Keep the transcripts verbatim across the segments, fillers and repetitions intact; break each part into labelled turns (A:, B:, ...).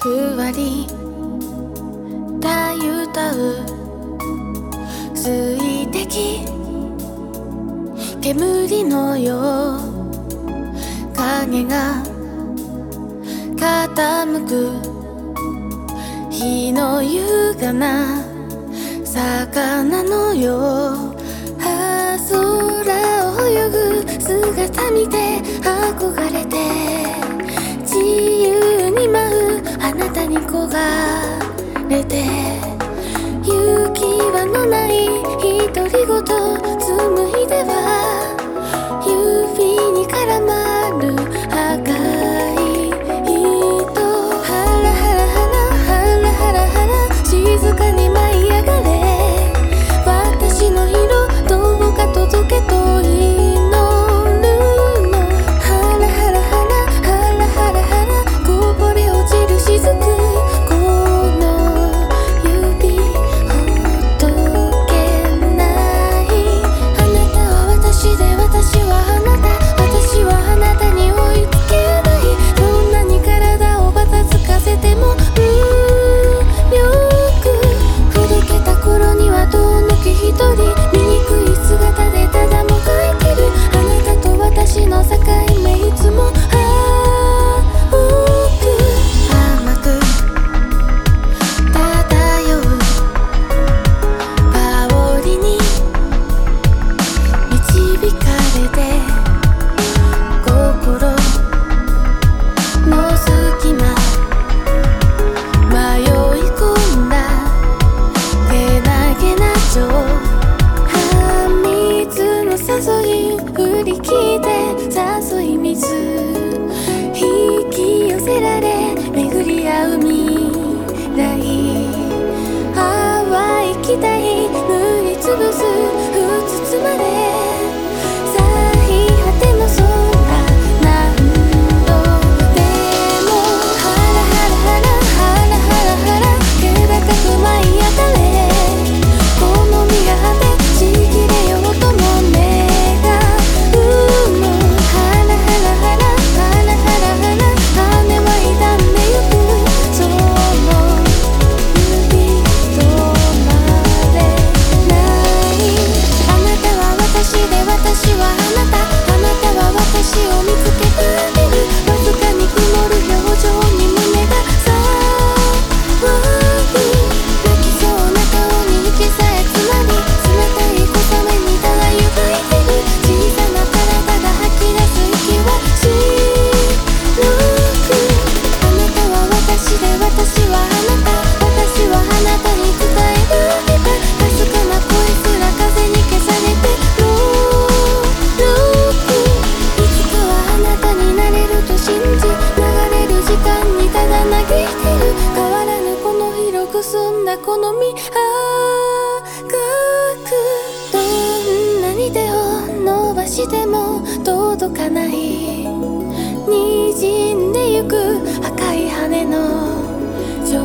A: ふわりたゆたう水滴煙のよう影が傾く日の優雅な魚のようあ空を泳ぐ姿見て憧れて自由に舞うあなたに焦がれて行き場のない独り言紡いでは指に絡まる赤い糸ハラハラハラハラハラハラ静かに舞い上がれ私の色どうか届けと祈るのハラハラハラハラハラハラこぼれ落ちる雫この指ほどけないあなたは私で私はあなた私はあなたに追いつけないどんなに体をばたつかせても無力ほどけた頃には遠のき一人醜い姿でただもがいてるあなたと私の境目いつも青く甘く漂う香りに導かれて心の隙間迷い込んだけなげな情半水の誘い振り切って誘い水引き寄せられ巡り合う未来淡い期待塗りつぶすふつつまで最果ての空何度でもハラハラハラハラハラハラ気高く舞い上がれこの身が果てちぎれようとも願うのハラハラハラハラハラハラ羽は傷んでゆくその指止まれないあなたは私で私はあなたあなたは私を見つけてあげるわずかに曇る表情に胸が騒ぐ泣きそうな顔に息さえ詰まり冷たい小雨にただ湯がいてる小さな体が吐き出す息は白くあなたは私で私はあなた私はあなたに伝えられたかすかな声すら風に消されてろうくいつかはあなたになれると信じ流れる時間にただ嘆いてる変わらぬこの広く澄んだこの身あがくどんなに手を伸ばしても届かない滲んでゆく赤い羽の情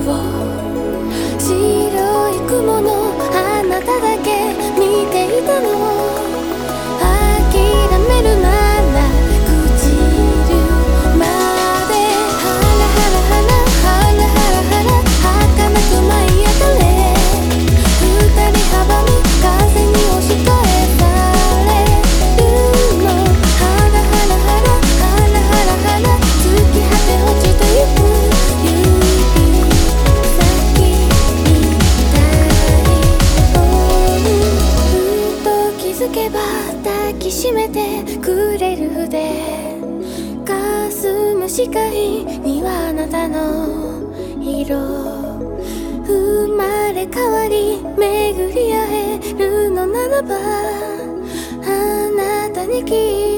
A: 白い雲のあなただけ見ていたの諦めるなら朽ちるまでハラハラハラハラハラハラ儚く舞い上がれ二人阻む風に押し返されるのハラハラハラハラハラハラ突き果て落ちてゆく指先みたいふと気づけば抱きしめてくれる筆霞む視界にはあなたの色生まれ変わり巡り会えるのならばあなたに聞い